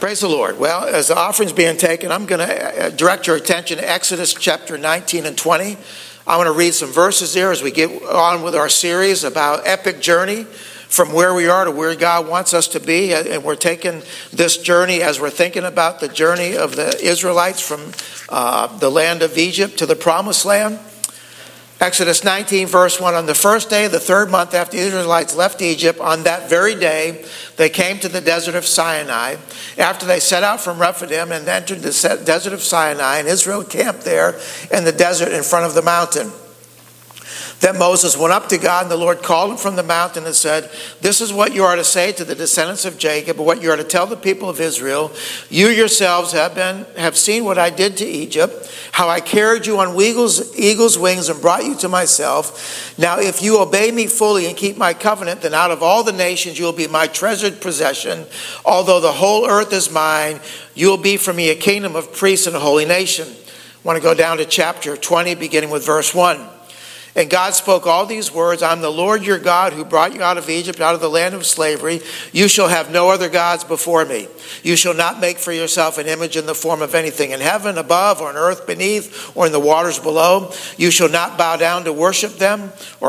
Praise the Lord. Well, as the offering's being taken, I'm going to direct your attention to Exodus chapter 19 and 20. I want to read some verses there as we get on with our series about epic journey from where we are to where God wants us to be. And we're taking this journey as we're thinking about the journey of the Israelites from the land of Egypt to the promised land. Exodus 19, verse 1, on the first day of the third month after the Israelites left Egypt, on that very day, they came to the desert of Sinai. After they set out from Rephidim and entered the desert of Sinai, and Israel camped there in the desert in front of the mountain. Then Moses went up to God, and the Lord called him from the mountain and said, "This is what you are to say to the descendants of Jacob, what you are to tell the people of Israel. You yourselves have seen what I did to Egypt, how I carried you on eagle's wings and brought you to myself. Now if you obey me fully and keep my covenant, then out of all the nations you will be my treasured possession. Although the whole earth is mine, you will be for me a kingdom of priests and a holy nation." I want to go down to chapter 20, beginning with verse 1. And God spoke all these words, "I'm the Lord your God who brought you out of Egypt, out of the land of slavery. You shall have no other gods before me. You shall not make for yourself an image in the form of anything in heaven above or on earth beneath or in the waters below. You shall not bow down to worship them,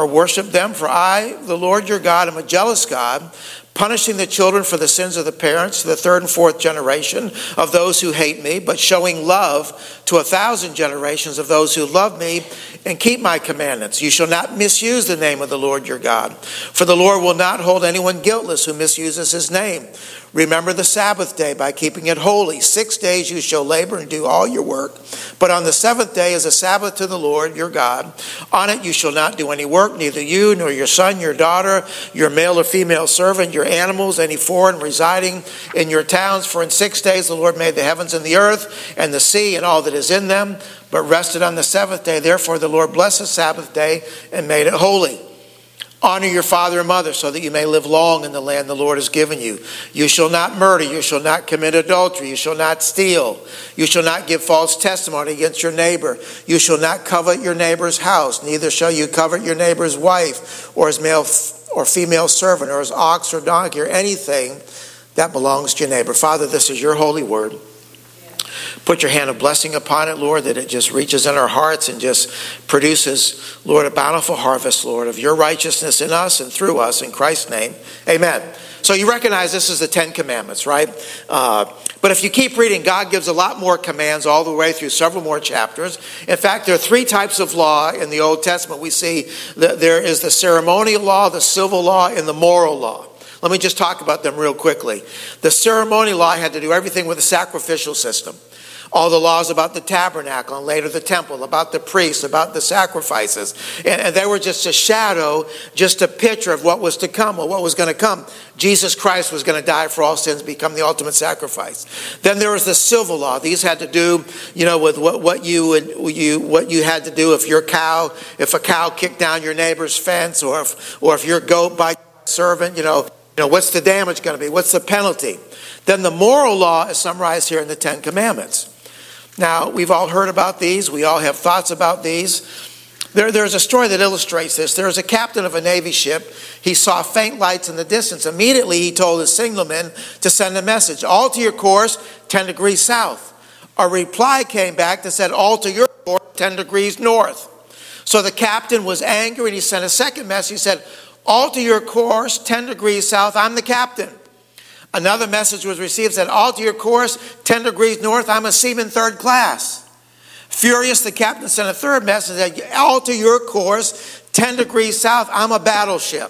for I, the Lord your God, am a jealous God, punishing the children for the sins of the parents to the third and fourth generation of those who hate me, but showing love to 1,000 generations of those who love me and keep my commandments. You shall not misuse the name of the Lord your God, for the Lord will not hold anyone guiltless who misuses his name. Remember the Sabbath day by keeping it holy. 6 days you shall labor and do all your work. But on the seventh day is a Sabbath to the Lord your God. On it you shall not do any work, neither you nor your son, your daughter, your male or female servant, your animals, any foreign residing in your towns. For in 6 days the Lord made the heavens and the earth and the sea and all that is in them, but rested on the seventh day. Therefore the Lord blessed the Sabbath day and made it holy. Honor your father and mother so that you may live long in the land the Lord has given you. You shall not murder. You shall not commit adultery. You shall not steal. You shall not give false testimony against your neighbor. You shall not covet your neighbor's house. Neither shall you covet your neighbor's wife or his male or female servant or his ox or donkey or anything that belongs to your neighbor. Father, this is your holy word. Put your hand of blessing upon it, Lord, that it just reaches in our hearts and just produces, Lord, a bountiful harvest, Lord, of your righteousness in us and through us. In Christ's name, amen. So you recognize this is the 10 Commandments, right? But if you keep reading, God gives a lot more commands all the way through several more chapters. In fact, there are 3 types of law in the Old Testament. We see that there is the ceremonial law, the civil law, and the moral law. Let me just talk about them real quickly. The ceremonial law had to do everything with the sacrificial system. All the laws about the tabernacle and later the temple, about the priests, about the sacrifices. And they were just a shadow, just a picture of what was to come or what was going to come. Jesus Christ was going to die for all sins, become the ultimate sacrifice. Then there was the civil law. These had to do, with what you had to do if a cow kicked down your neighbor's fence, or if your goat bites a servant, what's the damage going to be? What's the penalty? Then the moral law is summarized here in the 10 Commandments. Now, we've all heard about these. We all have thoughts about these. There's a story that illustrates this. There was a captain of a Navy ship. He saw faint lights in the distance. Immediately, he told his signalman to send a message. "Alter your course 10 degrees south." A reply came back that said, "Alter your course 10 degrees north." So the captain was angry and he sent a second message. He said, "Alter your course 10 degrees south. I'm the captain." Another message was received, said, "Alter your course 10 degrees north. I'm a seaman third class." Furious, the captain sent a third message, said, "Alter your course 10 degrees south. I'm a battleship."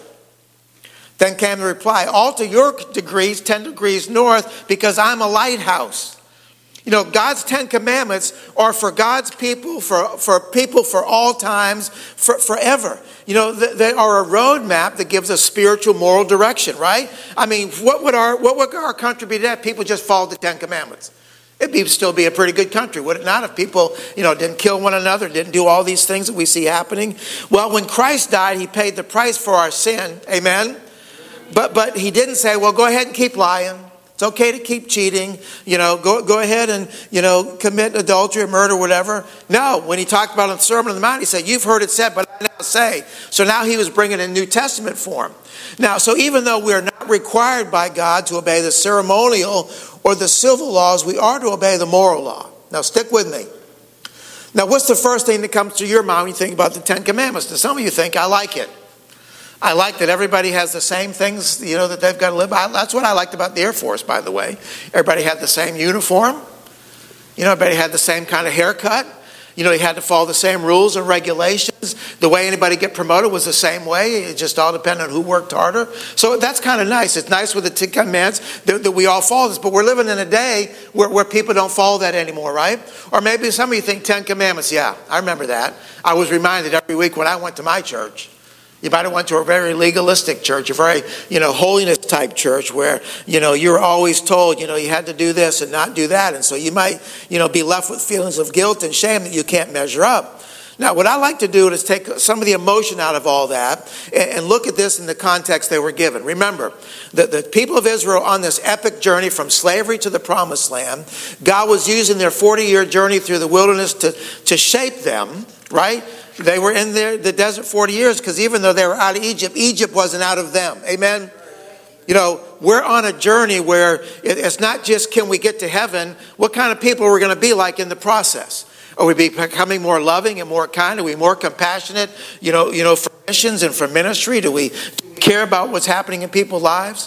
Then came the reply, "Alter your degrees 10 degrees north because I'm a lighthouse." God's 10 Commandments are for God's people, for people for all times, forever. They are a roadmap that gives us spiritual, moral direction, right? I mean, what would our country be today if people just followed the 10 Commandments? It'd still be a pretty good country, would it not? If people, didn't kill one another, didn't do all these things that we see happening. Well, when Christ died, he paid the price for our sin. Amen? But he didn't say, well, go ahead and keep lying. It's okay to keep cheating, go ahead and, commit adultery or murder, whatever. No, when he talked about on the Sermon on the Mount, he said, "You've heard it said, but I now say. So now he was bringing in New Testament form. Now, so even though we are not required by God to obey the ceremonial or the civil laws, we are to obey the moral law. Now, stick with me. Now, what's the first thing that comes to your mind when you think about the Ten Commandments? Now, some of you think, I like it. I like that everybody has the same things, that they've got to live by. That's what I liked about the Air Force, by the way. Everybody had the same uniform. Everybody had the same kind of haircut. You had to follow the same rules and regulations. The way anybody get promoted was the same way. It just all depended on who worked harder. So that's kind of nice. It's nice with the Ten Commandments that we all follow this. But we're living in a day where people don't follow that anymore, right? Or maybe some of you think Ten Commandments. Yeah, I remember that. I was reminded every week when I went to my church. You might have went to a very legalistic church, a very, holiness type church where, you were always told, you had to do this and not do that. And so you might, be left with feelings of guilt and shame that you can't measure up. Now, what I like to do is take some of the emotion out of all that and look at this in the context they were given. Remember, the people of Israel on this epic journey from slavery to the promised land, God was using their 40-year journey through the wilderness to shape them, right? They were in the desert 40 years because even though they were out of Egypt, Egypt wasn't out of them. Amen? We're on a journey where it's not just can we get to heaven, what kind of people are we going to be like in the process? Are we becoming more loving and more kind? Are we more compassionate, for missions and for ministry? Do we care about what's happening in people's lives?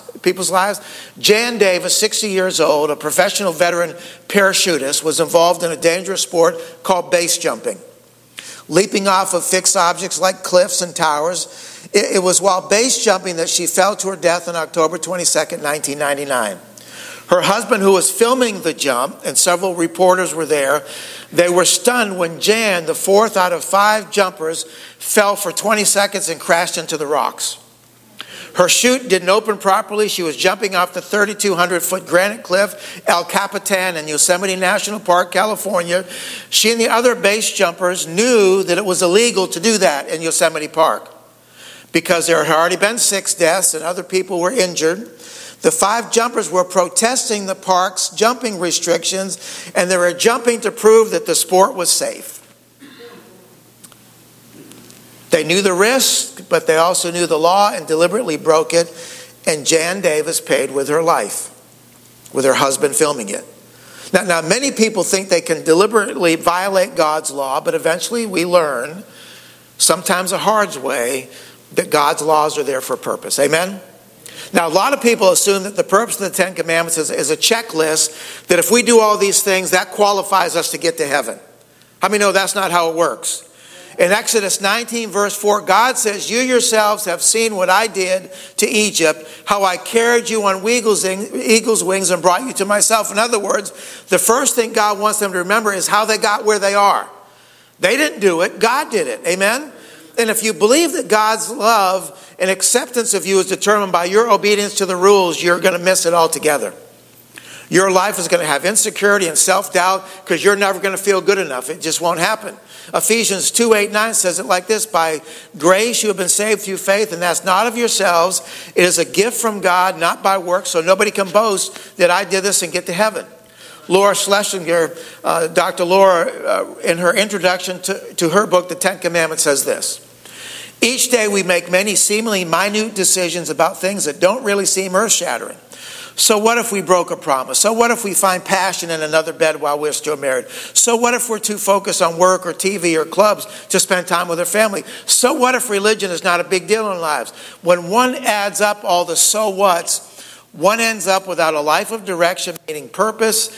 Jan Davis, 60 years old, a professional veteran parachutist, was involved in a dangerous sport called base jumping. Leaping off of fixed objects like cliffs and towers. It was while base jumping that she fell to her death on October 22nd, 1999. Her husband, who was filming the jump, and several reporters were there, they were stunned when Jan, the fourth out of 5 jumpers, fell for 20 seconds and crashed into the rocks. Her chute didn't open properly. She was jumping off the 3,200-foot granite cliff, El Capitan in Yosemite National Park, California. She and the other base jumpers knew that it was illegal to do that in Yosemite Park because there had already been 6 deaths and other people were injured. The 5 jumpers were protesting the park's jumping restrictions, and they were jumping to prove that the sport was safe. They knew the risk, but they also knew the law and deliberately broke it. And Jan Davis paid with her life, with her husband filming it. Now, many people think they can deliberately violate God's law, but eventually we learn, sometimes a hard way, that God's laws are there for a purpose. Amen? Now, a lot of people assume that the purpose of the Ten Commandments is a checklist, that if we do all these things, that qualifies us to get to heaven. How many know that's not how it works? In Exodus 19, verse 4, God says, you yourselves have seen what I did to Egypt, how I carried you on eagle's wings and brought you to myself. In other words, the first thing God wants them to remember is how they got where they are. They didn't do it. God did it. Amen? And if you believe that God's love and acceptance of you is determined by your obedience to the rules, you're going to miss it altogether. Your life is going to have insecurity and self-doubt because you're never going to feel good enough. It just won't happen. Ephesians 2:8-9 says it like this: by grace you have been saved through faith, and that's not of yourselves. It is a gift from God, not by works, so nobody can boast that I did this and get to heaven. Laura Schlesinger, Dr. Laura, in her introduction to her book, The Ten Commandments, says this: each day we make many seemingly minute decisions about things that don't really seem earth-shattering. So what if we broke a promise? So what if we find passion in another bed while we're still married? So what if we're too focused on work or TV or clubs to spend time with our family? So what if religion is not a big deal in our lives? When one adds up all the so whats, one ends up without a life of direction, meaning purpose,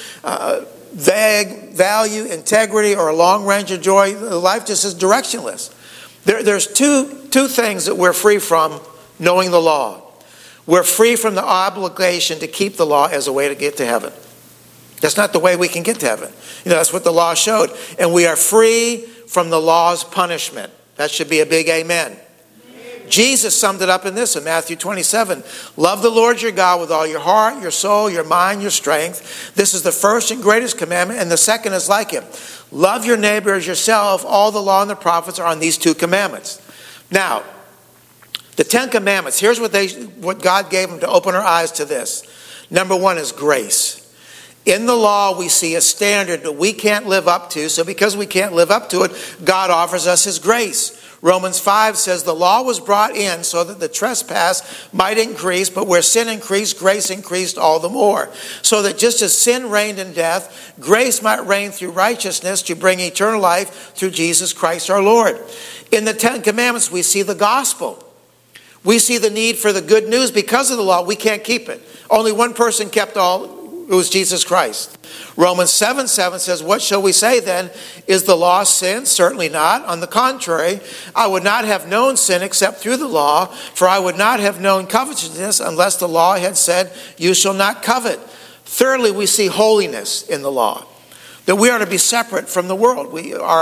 vague value, integrity, or a long range of joy. Life just is directionless. There's two things that we're free from knowing the law. We're free from the obligation to keep the law as a way to get to heaven. That's not the way we can get to heaven. That's what the law showed. And we are free from the law's punishment. That should be a big amen. Jesus summed it up in this in Matthew 27. Love the Lord your God with all your heart, your soul, your mind, your strength. This is the first and greatest commandment, and the second is like it. Love your neighbor as yourself. All the law and the prophets are on these 2 commandments. Now, the 10 commandments, here's what God gave them to open our eyes to this. Number 1 is grace. In the law, we see a standard that we can't live up to. So because we can't live up to it, God offers us his grace. Romans 5 says the law was brought in so that the trespass might increase, but where sin increased, grace increased all the more. So that just as sin reigned in death, grace might reign through righteousness to bring eternal life through Jesus Christ our Lord. In the Ten Commandments, we see the gospel. We see the need for the good news. Because of the law, we can't keep it. Only one person kept all. It was Jesus Christ. Romans 7:7 says, what shall we say then? Is the law sin? Certainly not. On the contrary, I would not have known sin except through the law, for I would not have known covetousness unless the law had said, you shall not covet. Thirdly, we see holiness in the law, that we are to be separate from the world.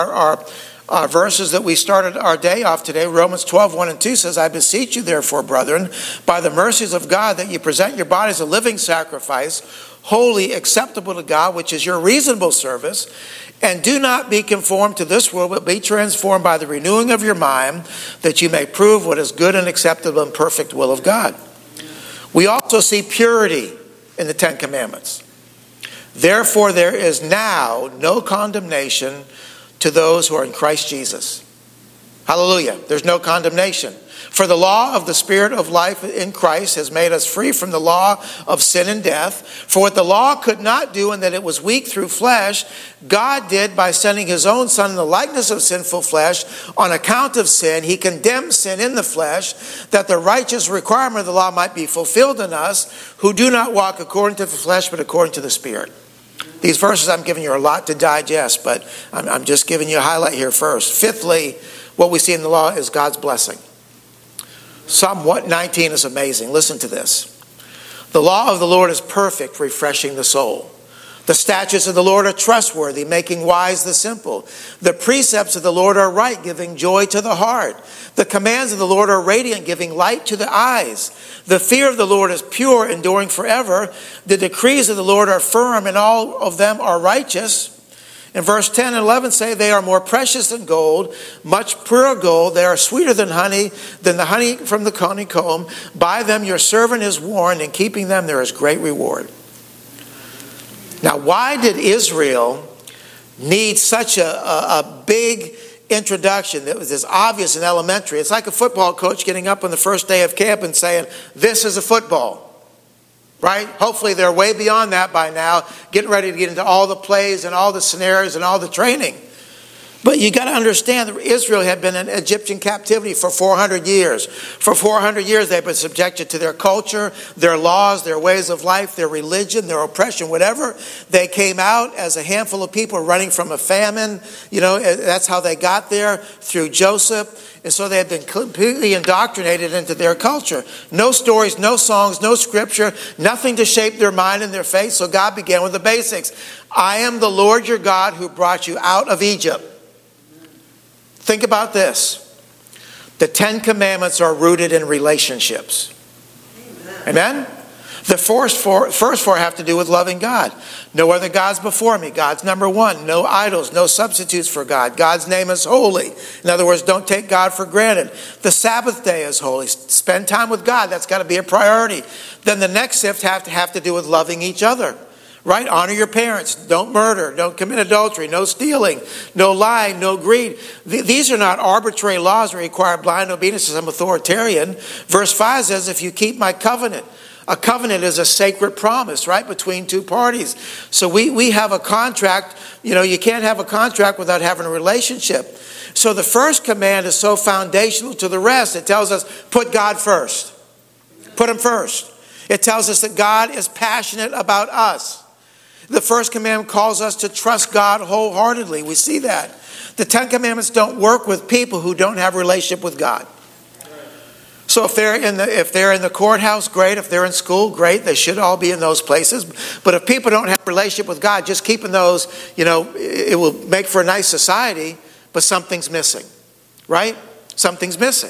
Our verses that we started our day off today, Romans 12:1-2 says, I beseech you therefore, brethren, by the mercies of God, that you present your bodies a living sacrifice, holy, acceptable to God, which is your reasonable service. And do not be conformed to this world, but be transformed by the renewing of your mind, that you may prove what is good and acceptable and perfect will of God. We also see purity in the Ten Commandments. Therefore, there is now no condemnation to those who are in Christ Jesus. Hallelujah. There's no condemnation. For the law of the Spirit of life in Christ has made us free from the law of sin and death. For what the law could not do, in that it was weak through flesh, God did by sending his own Son in the likeness of sinful flesh. On account of sin, he condemned sin in the flesh, that the righteous requirement of the law might be fulfilled in us, who do not walk according to the flesh, but according to the Spirit. These verses I'm giving you are a lot to digest, but I'm just giving you a highlight here first. Fifthly, what we see in the law is God's blessing. Psalm 19 is amazing. Listen to this. The law of the Lord is perfect, refreshing the soul. The statutes of the Lord are trustworthy, making wise the simple. The precepts of the Lord are right, giving joy to the heart. The commands of the Lord are radiant, giving light to the eyes. The fear of the Lord is pure, enduring forever. The decrees of the Lord are firm, and all of them are righteous. In verse 10 and 11 say, they are more precious than gold, much purer gold. They are sweeter than the honey from the honeycomb. By them your servant is warned, in keeping them there is great reward. Now, why did Israel need such a big introduction that was as obvious and elementary? It's like a football coach getting up on the first day of camp and saying, this is a football. Right? Hopefully they're way beyond that by now, getting ready to get into all the plays and all the scenarios and all the training. But you got to understand that Israel had been in Egyptian captivity for 400 years. For 400 years they've been subjected to their culture, their laws, their ways of life, their religion, their oppression, whatever. They came out as a handful of people running from a famine. You know, that's how they got there, through Joseph. And so they had been completely indoctrinated into their culture. No stories, no songs, no scripture, nothing to shape their mind and their faith. So God began with the basics. I am the Lord your God who brought you out of Egypt. Think about this. The Ten Commandments are rooted in relationships. Amen? The first four have to do with loving God. No other gods before me. God's number one. No idols, no substitutes for God. God's name is holy. In other words, don't take God for granted. The Sabbath day is holy. Spend time with God. That's got to be a priority. Then the next fifth have to do with loving each other. Right? Honor your parents. Don't murder. Don't commit adultery. No stealing. No lying. No greed. These are not arbitrary laws that require blind obedience to some authoritarian. Verse 5 says, if you keep my covenant. A covenant is a sacred promise, right, between two parties. So we have a contract. You know, you can't have a contract without having a relationship. So the first command is so foundational to the rest. It tells us, put God first. Put him first. It tells us that God is passionate about us. The first commandment calls us to trust God wholeheartedly. We see that. The Ten Commandments don't work with people who don't have a relationship with God. So if they're in the courthouse, great. If they're in school, great. They should all be in those places. But if people don't have a relationship with God, just keeping those, you know, it will make for a nice society, but something's missing. Right? Something's missing.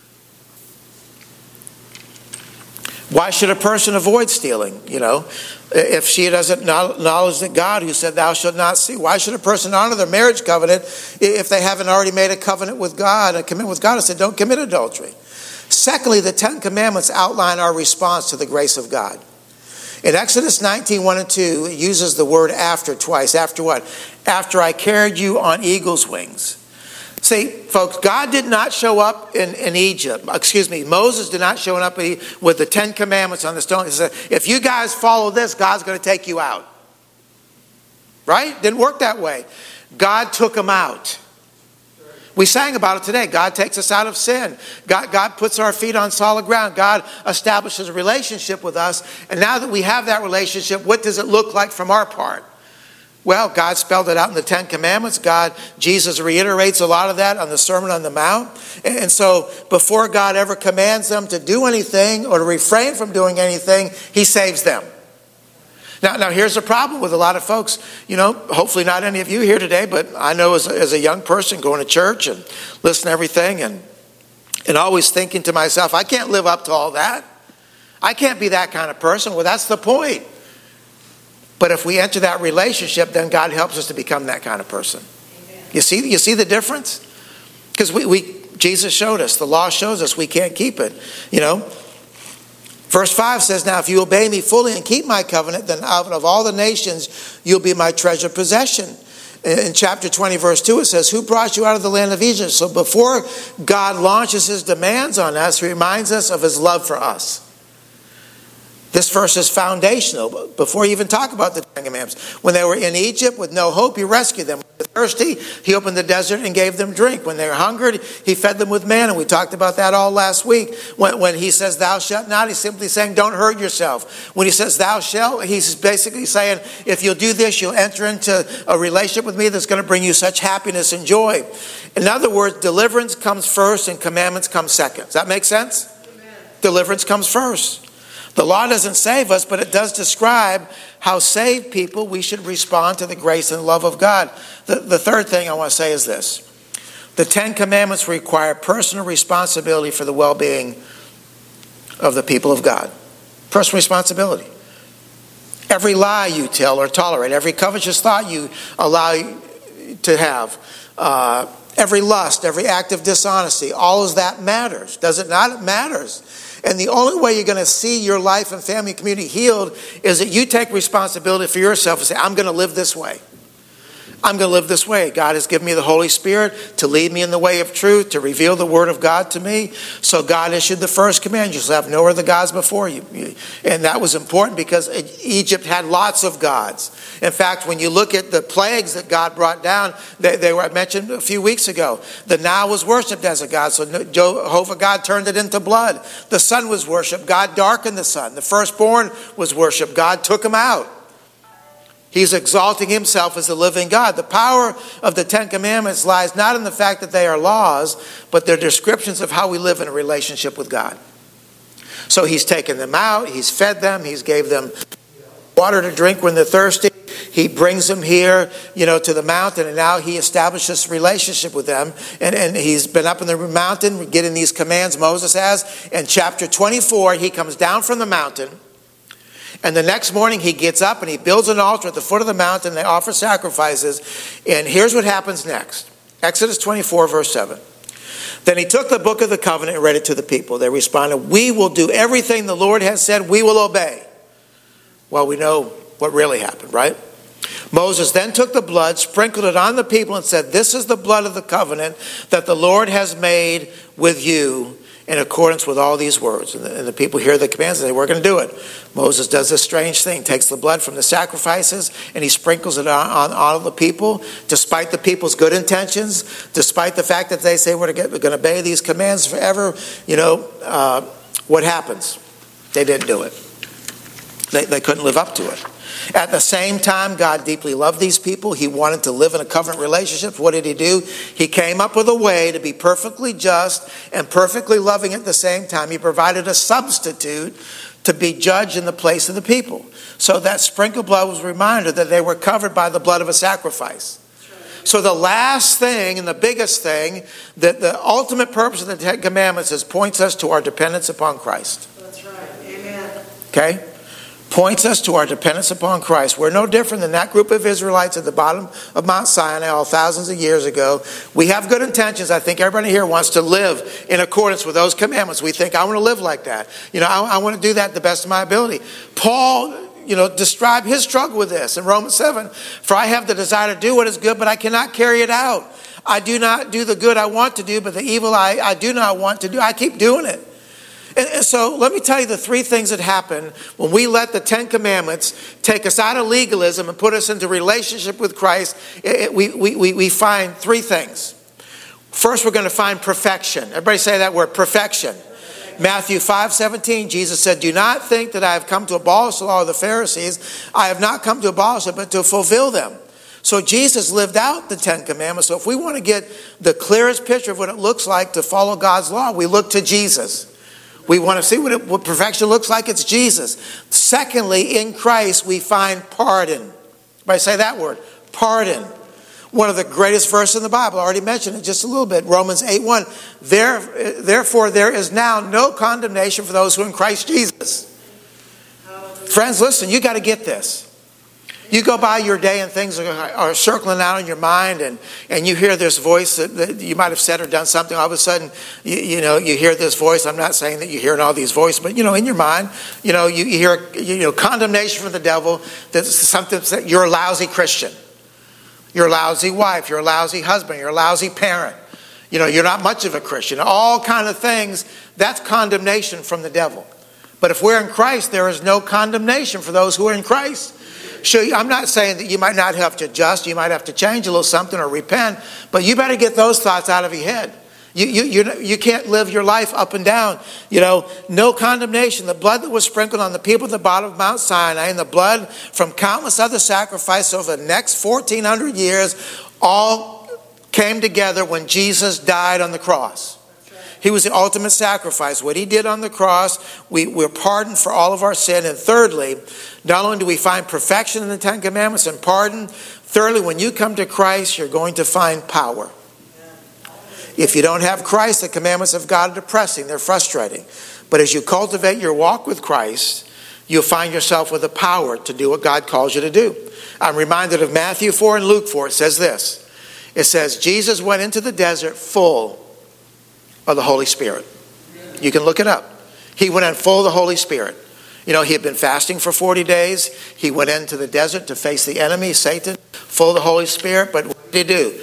Why should a person avoid stealing? You know, if she doesn't acknowledge that God who said thou shalt not steal. Why should a person honor their marriage covenant if they haven't already made a covenant with God, a commitment with God and said don't commit adultery? Secondly, the Ten Commandments outline our response to the grace of God. In Exodus 19:1-2, it uses the word after twice. After what? After I carried you on eagle's wings. See, folks, God did not show up in Egypt. Moses did not show up with the 10 Commandments on the stone. He said, if you guys follow this, God's going to take you out. Right? Didn't work that way. God took them out. We sang about it today. God takes us out of sin. God puts our feet on solid ground. God establishes a relationship with us. And now that we have that relationship, what does it look like from our part? Well, God spelled it out in the 10 Commandments. Jesus reiterates a lot of that on the Sermon on the Mount. And so before God ever commands them to do anything or to refrain from doing anything, he saves them. Now here's the problem with a lot of folks. Hopefully not any of you here today, but I know as a young person going to church and listening to everything and always thinking to myself, I can't live up to all that. I can't be that kind of person. Well, that's the point. But if we enter that relationship, then God helps us to become that kind of person. Amen. You see the difference? Because Jesus showed us, the law shows us we can't keep it. Verse 5 says, now if you obey me fully and keep my covenant, then out of all the nations you'll be my treasured possession. In chapter 20, verse 2, it says, who brought you out of the land of Egypt? So before God launches his demands on us, he reminds us of his love for us. This verse is foundational. Before you even talk about the 10 Commandments, when they were in Egypt with no hope, he rescued them. When they were thirsty, he opened the desert and gave them drink. When they were hungered, he fed them with manna. We talked about that all last week. When he says, thou shalt not, he's simply saying, don't hurt yourself. When he says, thou shalt, he's basically saying, if you'll do this, you'll enter into a relationship with me that's going to bring you such happiness and joy. In other words, deliverance comes first and commandments come second. Does that make sense? Amen. Deliverance comes first. The law doesn't save us, but it does describe how saved people we should respond to the grace and love of God. The third thing I want to say is this. The 10 Commandments require personal responsibility for the well-being of the people of God. Personal responsibility. Every lie you tell or tolerate, every covetous thought you allow to have, every lust, every act of dishonesty, all of that matters. Does it not? It matters. And the only way you're going to see your life and family community healed is that you take responsibility for yourself and say, I'm going to live this way. I'm going to live this way. God has given me the Holy Spirit to lead me in the way of truth, to reveal the Word of God to me. So God issued the first command, you shall have no other gods before you. And that was important because Egypt had lots of gods. In fact, when you look at the plagues that God brought down, they were mentioned a few weeks ago. The Nile was worshipped as a god, so Jehovah God turned it into blood. The sun was worshipped. God darkened the sun. The firstborn was worshipped. God took him out. He's exalting himself as the living God. The power of the 10 Commandments lies not in the fact that they are laws, but they're descriptions of how we live in a relationship with God. So he's taken them out, he's fed them, he's gave them water to drink when they're thirsty. He brings them here, to the mountain, and now he establishes a relationship with them. And he's been up in the mountain getting these commands Moses has. In chapter 24, he comes down from the mountain. And the next morning he gets up and he builds an altar at the foot of the mountain. They offer sacrifices. And here's what happens next. Exodus 24, verse 7. Then he took the book of the covenant and read it to the people. They responded, we will do everything the Lord has said. We will obey. Well, we know what really happened, right? Moses then took the blood, sprinkled it on the people and said, this is the blood of the covenant that the Lord has made with you in accordance with all these words. And the people hear the commands and say, we're going to do it. Moses does this strange thing, takes the blood from the sacrifices and he sprinkles it on all the people, despite the people's good intentions, despite the fact that they say we're going to obey these commands forever. What happens? They didn't do it. They couldn't live up to it. At the same time, God deeply loved these people. He wanted to live in a covenant relationship. What did he do? He came up with a way to be perfectly just and perfectly loving at the same time. He provided a substitute to be judged in the place of the people. So that sprinkled blood was a reminder that they were covered by the blood of a sacrifice. So the last thing and the biggest thing, that the ultimate purpose of the 10 Commandments is points us to our dependence upon Christ. That's right. Amen. Okay? Points us to our dependence upon Christ. We're no different than that group of Israelites at the bottom of Mount Sinai all thousands of years ago. We have good intentions. I think everybody here wants to live in accordance with those commandments. We think, I want to live like that. I want to do that to the best of my ability. Paul describe his struggle with this in Romans 7. For I have the desire to do what is good, but I cannot carry it out. I do not do the good I want to do, but the evil I do not want to do, I keep doing it. And so let me tell you the three things that happen when we let the Ten Commandments take us out of legalism and put us into relationship with Christ. We find three things. First, we're going to find perfection. Everybody say that word, perfection. Matthew 5:17, Jesus said, do not think that I have come to abolish the law of the Pharisees. I have not come to abolish it, but to fulfill them. So Jesus lived out the Ten Commandments. So if we want to get the clearest picture of what it looks like to follow God's law, we look to Jesus. We want to see what perfection looks like. It's Jesus. Secondly, in Christ, we find pardon. Everybody say that word, pardon. One of the greatest verses in the Bible. I already mentioned it just a little bit. Romans 8:1. Therefore, there is now no condemnation for those who are in Christ Jesus. Friends, listen, you got to get this. You go by your day and things are circling out in your mind, and you hear this voice that you might have said or done something. All of a sudden, you hear this voice. I'm not saying that you're hearing all these voices, but in your mind, you hear condemnation from the devil. That's something that you're a lousy Christian. You're a lousy wife. You're a lousy husband. You're a lousy parent. You're not much of a Christian. All kind of things. That's condemnation from the devil. But if we're in Christ, there is no condemnation for those who are in Christ. Sure, I'm not saying that you might not have to adjust. You might have to change a little something or repent. But you better get those thoughts out of your head. You can't live your life up and down. No condemnation. The blood that was sprinkled on the people at the bottom of Mount Sinai and the blood from countless other sacrifices over the next 1,400 years all came together when Jesus died on the cross. He was the ultimate sacrifice. What he did on the cross, we're pardoned for all of our sin. And thirdly, not only do we find perfection in the Ten Commandments and pardon, thirdly, when you come to Christ, you're going to find power. If you don't have Christ, the commandments of God are depressing. They're frustrating. But as you cultivate your walk with Christ, you'll find yourself with the power to do what God calls you to do. I'm reminded of Matthew 4 and Luke 4. It says this. It says, Jesus went into the desert full of the Holy Spirit. You can look it up. He went in full of the Holy Spirit. He had been fasting for 40 days. He went into the desert to face the enemy, Satan, full of the Holy Spirit. But what did he do?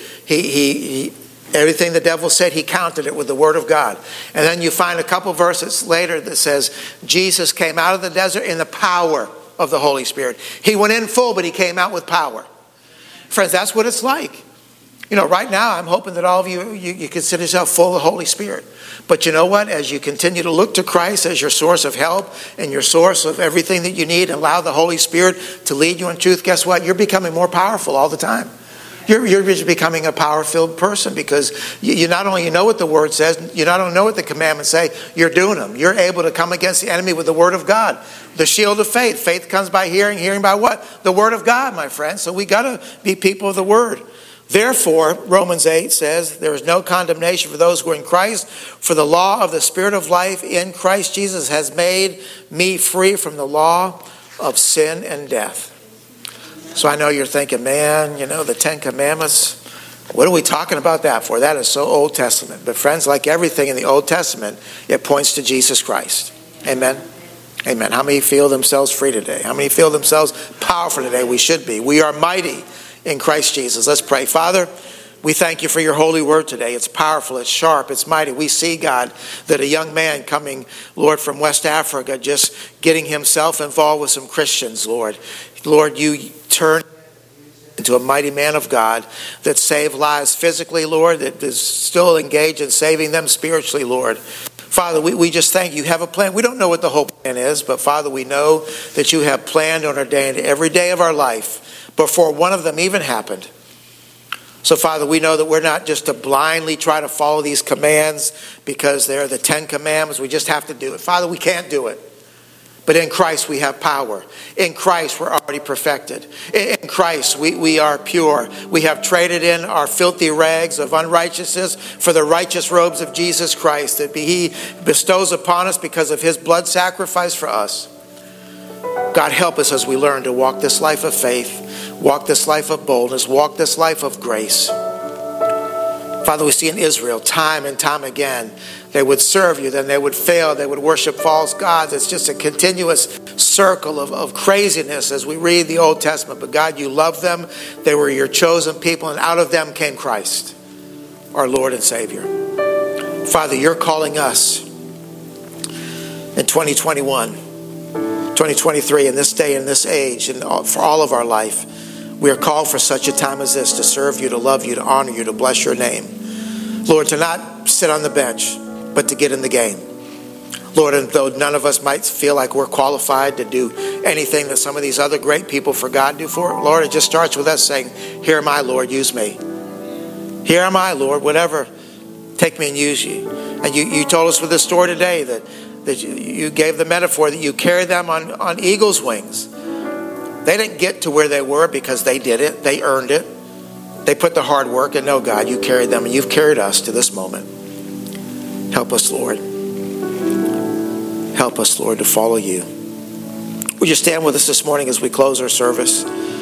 He everything the devil said, he countered it with the word of God. And then you find a couple verses later that says Jesus came out of the desert in the power of the Holy Spirit. He went in full, but he came out with power. Friends, that's what it's like. Right now, I'm hoping that all of you consider yourself full of the Holy Spirit. But you know what? As you continue to look to Christ as your source of help and your source of everything that you need, and allow the Holy Spirit to lead you in truth, guess what? You're becoming more powerful all the time. You're just becoming a power-filled person because you not only know what the Word says, you not only know what the commandments say, you're doing them. You're able to come against the enemy with the Word of God. The shield of faith. Faith comes by hearing. Hearing by what? The Word of God, my friends. So we got to be people of the Word. Therefore, Romans 8 says, there is no condemnation for those who are in Christ, for the law of the Spirit of life in Christ Jesus has made me free from the law of sin and death. So I know you're thinking, man, the Ten Commandments, what are we talking about that for? That is so Old Testament. But friends, like everything in the Old Testament, it points to Jesus Christ. Amen? Amen. How many feel themselves free today? How many feel themselves powerful today? We should be. We are mighty in Christ Jesus. Let's pray. Father, we thank you for your holy word today. It's powerful, it's sharp, it's mighty. We see, God, that a young man coming, Lord, from West Africa, just getting himself involved with some Christians, Lord. Lord, you turn into a mighty man of God that saved lives physically, Lord, that is still engaged in saving them spiritually, Lord. Father, we just thank you. You have a plan. We don't know what the whole plan is, but Father, we know that you have planned and ordained every day of our life before one of them even happened. So, Father, we know that we're not just to blindly try to follow these commands because they're the 10 commandments. We just have to do it. Father, we can't do it. But in Christ, we have power. In Christ, we're already perfected. In Christ, we are pure. We have traded in our filthy rags of unrighteousness for the righteous robes of Jesus Christ that he bestows upon us because of his blood sacrifice for us. God, help us as we learn to walk this life of faith, walk this life of boldness, walk this life of grace. Father, we see in Israel time and time again, they would serve you, then they would fail, they would worship false gods. It's just a continuous circle of craziness as we read the Old Testament. But God, you love them. They were your chosen people, and out of them came Christ, our Lord and Savior. Father, you're calling us in 2021, 2023, in this day, in this age, and for all of our life. We are called for such a time as this to serve you, to love you, to honor you, to bless your name. Lord, to not sit on the bench, but to get in the game. Lord, and though none of us might feel like we're qualified to do anything that some of these other great people for God do for, Lord, it just starts with us saying, here am I, Lord, use me. Here am I, Lord, whatever, take me and use you. And you told us with this story today that you gave the metaphor that you carry them on eagle's wings. They didn't get to where they were because they did it. They earned it. They put the hard work. And no, God, you carried them and you've carried us to this moment. Help us, Lord. Help us, Lord, to follow you. Would you stand with us this morning as we close our service?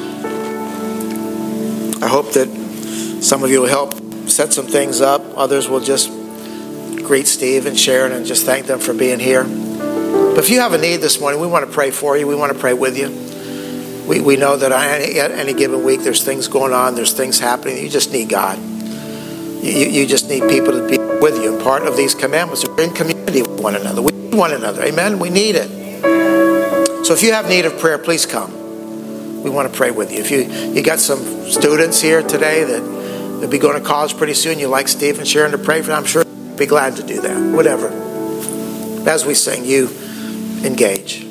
I hope that some of you will help set some things up. Others will just greet Steve and Sharon and just thank them for being here. But if you have a need this morning, we want to pray for you. We want to pray with you. We know that at any given week there's things going on, there's things happening. You just need God. You just need people to be with you. And part of these commandments are in community with one another. We need one another. Amen? We need it. So if you have need of prayer, please come. We want to pray with you. If you got some students here today that will be going to college pretty soon, you like Steve and Sharon to pray for them, I'm sure they'd be glad to do that. Whatever. As we sing, you engage.